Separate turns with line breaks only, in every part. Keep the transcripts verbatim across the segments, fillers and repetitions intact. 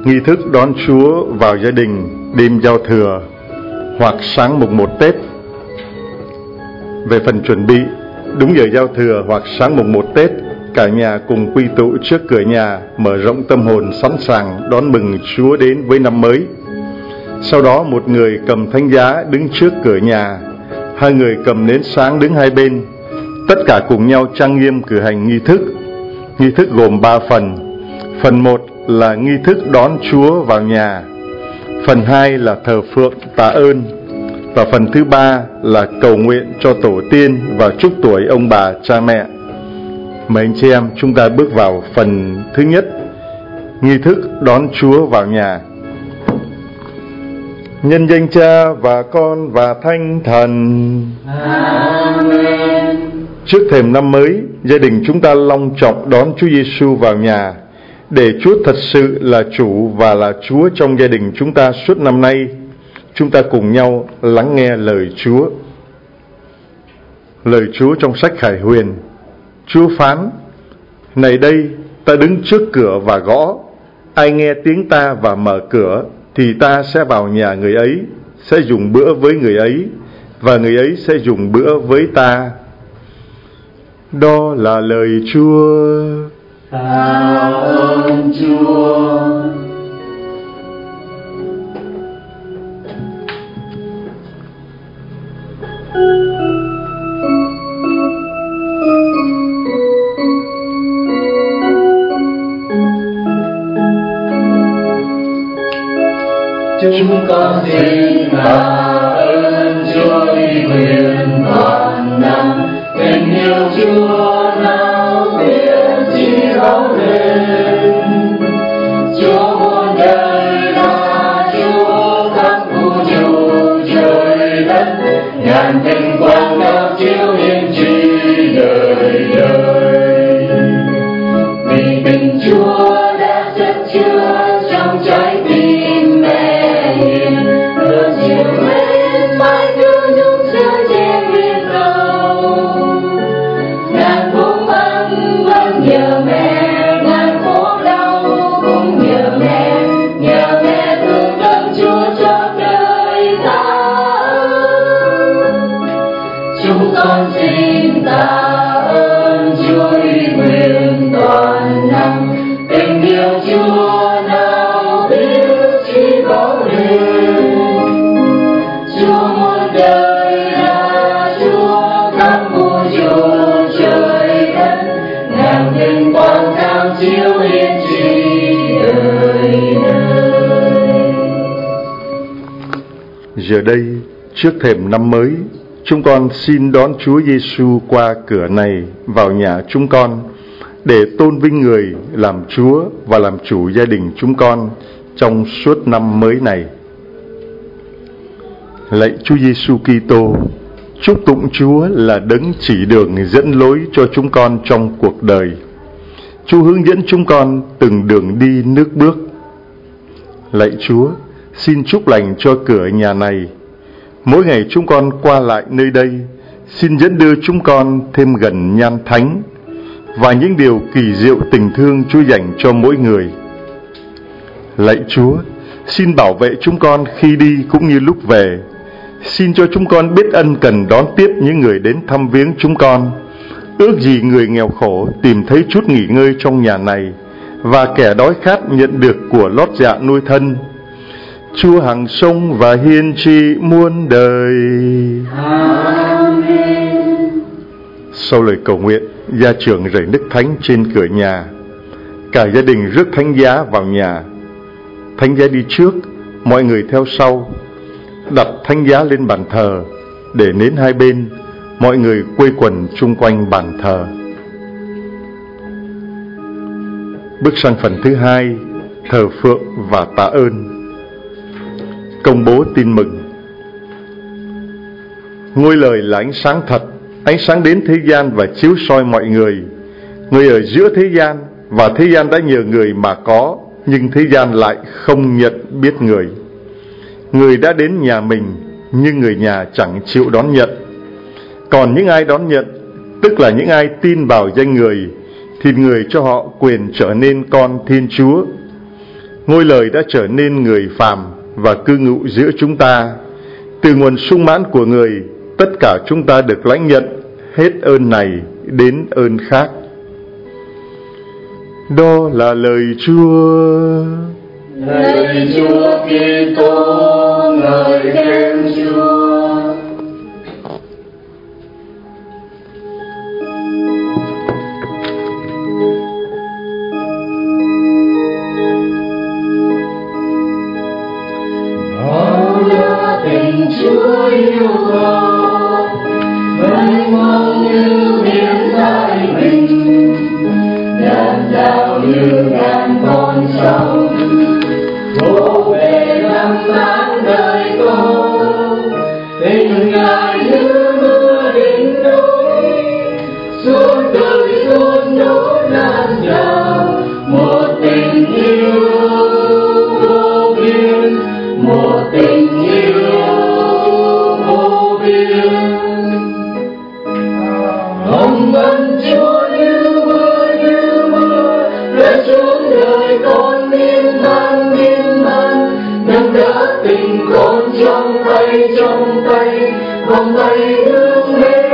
nghi thức đón Chúa vào gia đình đêm giao thừa hoặc sáng mùng một Tết. Về phần chuẩn bị, đúng giờ giao thừa hoặc sáng mùng một Tết, cả nhà cùng quy tụ trước cửa nhà, mở rộng tâm hồn sẵn sàng đón mừng Chúa đến với năm mới. Sau đó một người cầm thánh giá đứng trước cửa nhà, hai người cầm nến sáng đứng hai bên. Tất cả cùng nhau trang nghiêm cử hành nghi thức. Nghi thức gồm ba phần. Phần một là nghi thức đón Chúa vào nhà. Phần hai là thờ phượng tạ ơn. Và phần thứ ba là cầu nguyện cho tổ tiên và chúc tuổi ông bà cha mẹ. Mời anh chị em chúng ta bước vào phần thứ nhất, nghi thức đón Chúa vào nhà. Nhân danh Cha và Con và Thánh Thần.
Amen.
Trước thềm năm mới, gia đình chúng ta long trọng đón Chúa Giêsu vào nhà, để Chúa thật sự là chủ và là Chúa trong gia đình chúng ta suốt năm nay. Chúng ta cùng nhau lắng nghe lời Chúa. Lời Chúa trong sách Khải Huyền. Chúa phán: Này đây, ta đứng trước cửa và gõ. Ai nghe tiếng ta và mở cửa, thì ta sẽ vào nhà người ấy, sẽ dùng bữa với người ấy, và người ấy sẽ dùng bữa với ta. Đó là lời Chúa.
Tạ ơn Chúa. Chúng con xin tạ ơn Chúa vì nguyện toàn năng, tình yêu Chúa nào biết chỉ hấu lên. Chúa muôn đời là Chúa khắp vũ trụ trời đất, ngàn tình quang cao chiếu hiển tri đời đời. Vì tình Chúa đã chất chứa trong trái tim mẹ hiền, luôn chiều mến mãi cứ nhung nhớ che biết đâu. Ngàn phút ân vẫn nhờ mẹ, ngàn phút đau cũng nhờ mẹ, nhờ mẹ thương đấng Chúa cho đời ta. Chúng con xin tạ ơn Chúa vì quyền toàn năng, tình yêu Chúa nào biết chỉ có lên. Chúa muôn đời là Chúa khắp vũ trụ trời đất, ngàn tình quang cao chiếu hiển tri đời đời.
Giờ đây, trước thềm năm mới, chúng con xin đón Chúa Giêsu qua cửa này vào nhà chúng con, để tôn vinh Người làm Chúa và làm chủ gia đình chúng con trong suốt năm mới này. Lạy Chúa Giêsu Kitô, chúc tụng Chúa là đấng chỉ đường dẫn lối cho chúng con trong cuộc đời. Chúa hướng dẫn chúng con từng đường đi nước bước. Lạy Chúa, xin chúc lành cho cửa nhà này. Mỗi ngày chúng con qua lại nơi đây, xin dẫn đưa chúng con thêm gần nhan thánh và những điều kỳ diệu tình thương Chúa dành cho mỗi người. Lạy Chúa, xin bảo vệ chúng con khi đi cũng như lúc về. Xin cho chúng con biết ân cần đón tiếp những người đến thăm viếng chúng con. Ước gì người nghèo khổ tìm thấy chút nghỉ ngơi trong nhà này, và kẻ đói khát nhận được của lót dạ nuôi thân. Chúa hằng sống và hiên tri muôn đời.
Amen.
Sau lời cầu nguyện, gia trưởng rải nước thánh trên cửa nhà. Cả gia đình rước thánh giá vào nhà. Thánh giá đi trước, mọi người theo sau. Đặt thánh giá lên bàn thờ, để nến hai bên, mọi người quây quần chung quanh bàn thờ. Bước sang phần thứ hai, thờ phượng và tạ ơn. Công bố tin mừng. Ngôi lời là ánh sáng thật, ánh sáng đến thế gian và chiếu soi mọi người. Người ở giữa thế gian, và thế gian đã nhờ người mà có, nhưng thế gian lại không nhận biết người. Người đã đến nhà mình, nhưng người nhà chẳng chịu đón nhận. Còn những ai đón nhận, tức là những ai tin vào danh người, thì người cho họ quyền trở nên con Thiên Chúa. Ngôi Lời đã trở nên người phàm và cư ngụ giữa chúng ta. Từ nguồn sung mãn của Người, tất cả chúng ta được lãnh nhận hết ơn này đến ơn khác. Đó là lời Chúa.
Lạy Chúa Kitô, ngợi khen Chúa. Tình Chúa yêu con, mênh mông như biển Thái Bình, đàn đạo như ngàn con sông, đổ về năm tháng đời con. Tình Ngài như mưa đến núi, suốt đời luôn đổ nan trào. Một tình yêu vô biên, một tình yêu vô biên. Hồng ân Chúa như mưa như mưa, rơi xuống đời con miên man miên man. Nâng đỡ tình con trong tay trong tay, vòng tay thương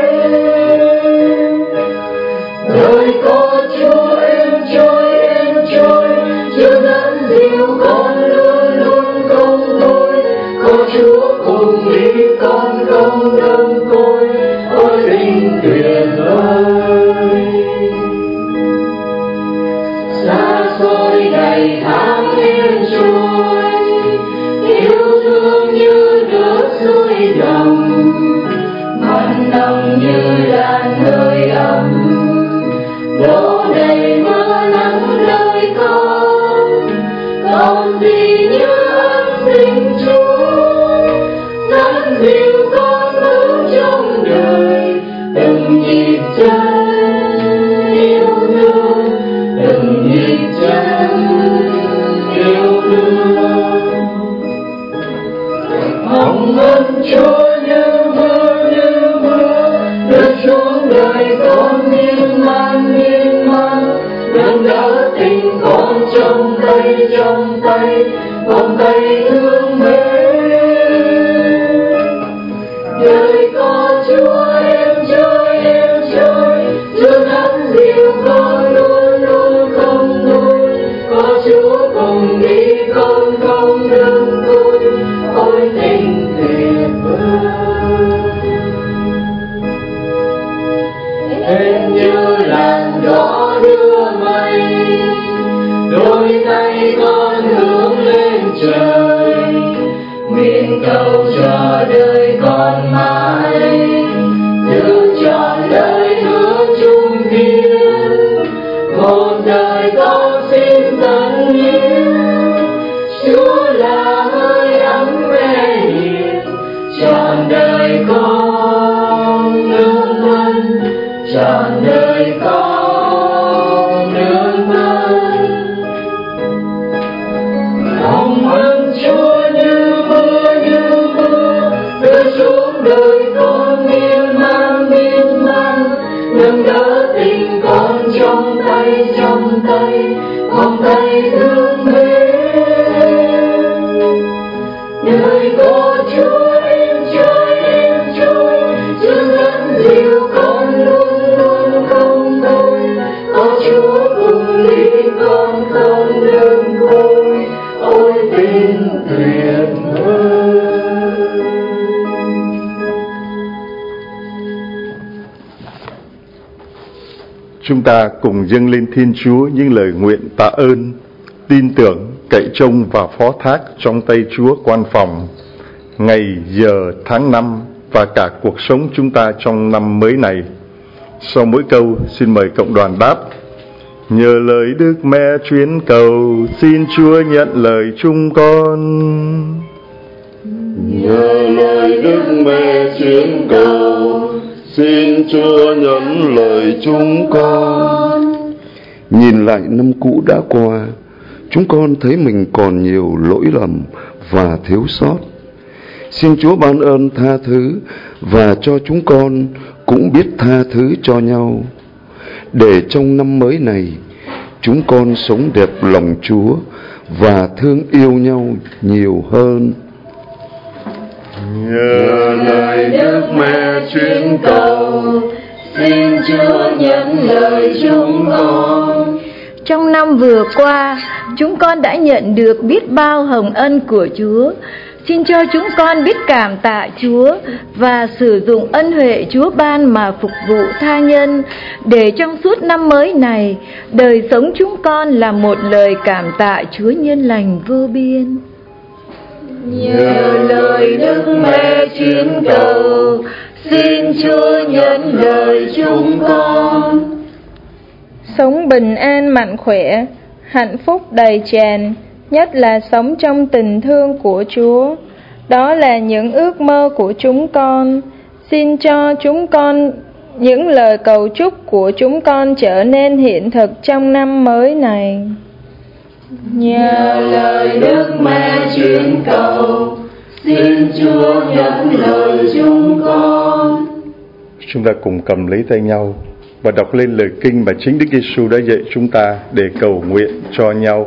mến. Đời có Chúa êm trôi êm trôi, Chúa dẫn dìu con luôn luôn không thôi. Có Chúa cùng đi con không đơn côi, ôi tình tuyệt vời. Xa xôi ngày tháng yên trôi, yêu thương như nước suối đồng, mặn nồng như đàn hơi ấm. Đổ đầy mưa nắng đời con, còn gì như ân tình Chúa dẫn dìu con bước trong đời. Từng nhịp chân yêu thương, từng nhịp chân yêu thương. Hồng ân Chúa như mưa như mưa, rơi xuống đời con miên man miên man. Nâng đỡ tình con trong tay trong tay, vòng tay thương mến. Đời có Chúa êm trôi êm trôi, Chúa dẫn dìu con luôn luôn không thôi. Có Chúa cùng đi con không đơn côi, ôi tình tuyệt vời. Em như làn gió đưa mây, đôi tay con hướng lên trời. Nguyện cầu cho đời con mãi, giữ trọn lời hứa chung kiên. Một đời con xin dâng hiến, Chúa là hơi ấm mẹ hiền. Trọn đời con nương thân, trọn đời con nương thân. Hồng ân Chúa như mưa như mưa, rơi xuống đời con miên man miên man. Nâng đỡ tình con trong tay trong tay, vòng tay thương mến. Đời có Chúa êm trôi êm trôi, Chúa dẫn dìu con luôn luôn không thôi. Có Chúa cùng đi con không đơn côi, ôi tình tuyệt vời.
Chúng ta cùng dâng lên Thiên Chúa những lời nguyện tạ ơn, tin tưởng, cậy trông và phó thác trong tay Chúa quan phòng, ngày, giờ, tháng năm và cả cuộc sống chúng ta trong năm mới này. Sau mỗi câu, xin mời cộng đoàn đáp: nhờ lời Đức Mẹ chuyến cầu, xin Chúa nhận lời chúng con.
Nhờ lời Đức Mẹ chuyến cầu, xin Chúa nhận lời chúng con. Nhìn lại năm cũ đã qua, chúng con thấy mình còn nhiều lỗi lầm và thiếu sót. Xin Chúa ban ơn tha thứ và cho chúng con cũng biết tha thứ cho nhau, để trong năm mới này chúng con sống đẹp lòng Chúa và thương yêu nhau nhiều hơn.
Nhờ lời Đức Mẹ chuyên cầu, xin Chúa nhận lời chúng con.
Trong năm vừa qua, chúng con đã nhận được biết bao hồng ân của Chúa. Xin cho chúng con biết cảm tạ Chúa và sử dụng ân huệ Chúa ban mà phục vụ tha nhân, để trong suốt năm mới này, đời sống chúng con là một lời cảm tạ Chúa nhân lành vô biên.
Nhờ lời Đức Mẹ chuyên cầu, xin Chúa nhận lời chúng con.
Sống bình an mạnh khỏe, hạnh phúc đầy tràn, nhất là sống trong tình thương của Chúa. Đó là những ước mơ của chúng con. Xin cho chúng con những lời cầu chúc của chúng con trở nên hiện thực trong năm mới này.
Nhờ lời Đức Mẹ chuyên cầu, xin Chúa nhận lời chúng con.
Chúng ta cùng cầm lấy tay nhau và đọc lên lời kinh mà chính Đức Giêsu đã dạy chúng ta để cầu nguyện cho nhau.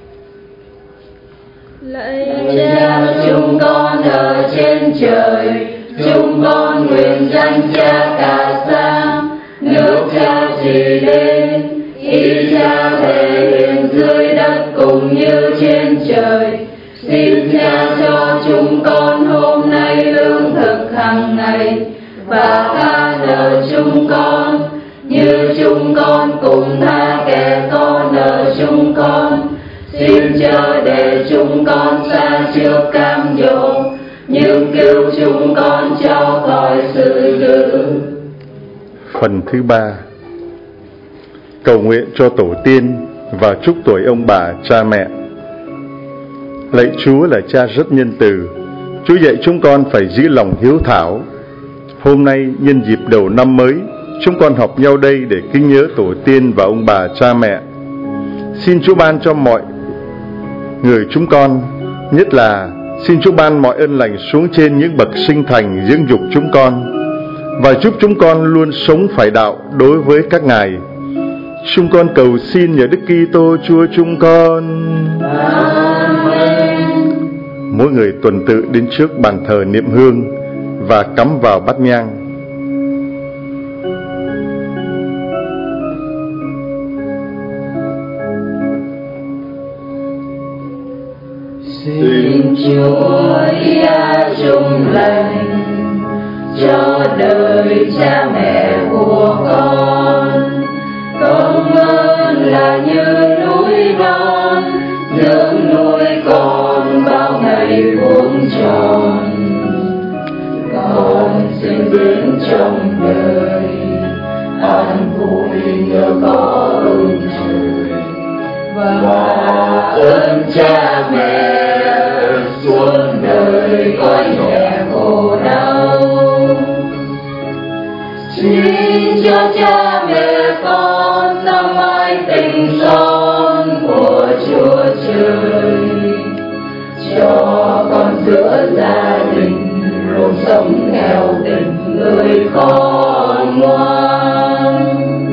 Lạy Cha chúng con ở trên trời, chúng con nguyện danh Cha cả sáng, nước Cha trị đến, ý Cha thể hiện dưới đất cũng như trên trời. Xin Cha cho chúng con hôm nay lương thực hàng ngày, và tha nợ chúng con như chúng con cũng tha kẻ có nợ chúng con. Xin chớ để chúng con xa trước cám dỗ, nhưng cứu chúng con cho khỏi sự dữ.
Phần thứ ba, cầu nguyện cho tổ tiên và chúc tuổi ông bà cha mẹ. Lạy Chúa là Cha rất nhân từ, Chúa dạy chúng con phải giữ lòng hiếu thảo. Hôm nay nhân dịp đầu năm mới, chúng con họp nhau đây để kính nhớ tổ tiên và ông bà cha mẹ. Xin Chúa ban cho mọi người chúng con, nhất là xin Chúa ban mọi ơn lành xuống trên những bậc sinh thành dưỡng dục chúng con, và giúp chúng con luôn sống phải đạo đối với các ngài. Chúng con cầu xin nhờ Đức Kitô Chúa chúng con.
Amen.
Mỗi người tuần tự đến trước bàn thờ niệm hương và cắm vào bát nhang.
Xin Chúa Ia chung lành cho đời cha mẹ của con. Công ơn là như núi non dưỡng nuôi con bao ngày vuông tròn. Con xin đến trong đời an vui nhờ có ơn trời và ơn cha mẹ suốt đời có nhẹ khổ đau. Xin cho cha mẹ con năm mãi tình son của Chúa Trời, cho con giữa gia đình luôn sống theo tình người con ngoan.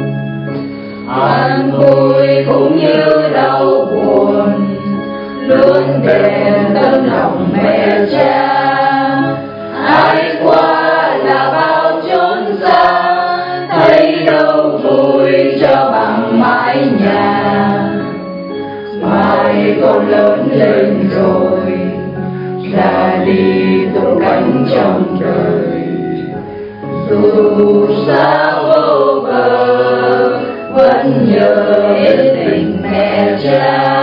An vui cũng như đau buồn luôn đè tấm lòng mẹ cha. Ai qua là bao chốn xa, thấy đâu vui cho bằng mái nhà. Mai con lớn lên rồi ra đi tung cánh trong đời, dù xa vô bờ vẫn nhớ đến tình mẹ cha.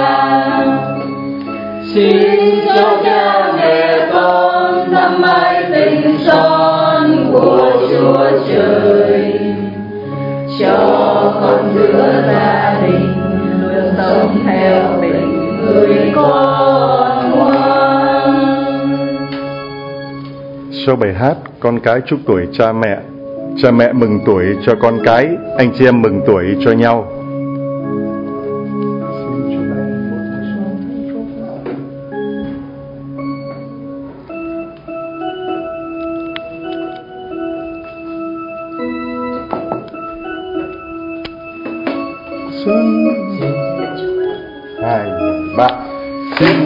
Xin cho cha mẹ con năm mãi tình son của Chúa Trời, cho con giữa gia đình luôn sống theo tình người con ngoan.
Sau bài hát con cái chúc tuổi cha mẹ, cha mẹ mừng tuổi cho con cái, anh chị em mừng tuổi cho nhau. Xuân hai ba.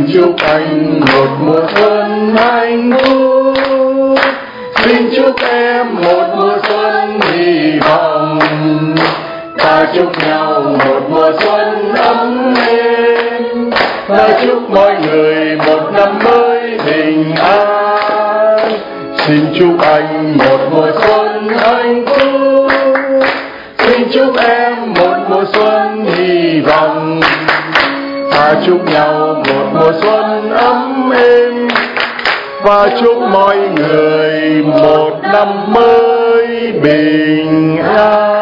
Xin chúc anh một mùa xuân hạnh phúc, xin chúc em một mùa xuân hy vọng. Ta chúc nhau một mùa xuân ấm êm, ta chúc mọi người một năm mới bình an. Xin chúc anh một mùa xuân hạnh phúc, xin chúc em một mùa xuân hy vọng. Ta chúc nhau một mùa xuân ấm êm, và chúc mọi người một năm mới bình an.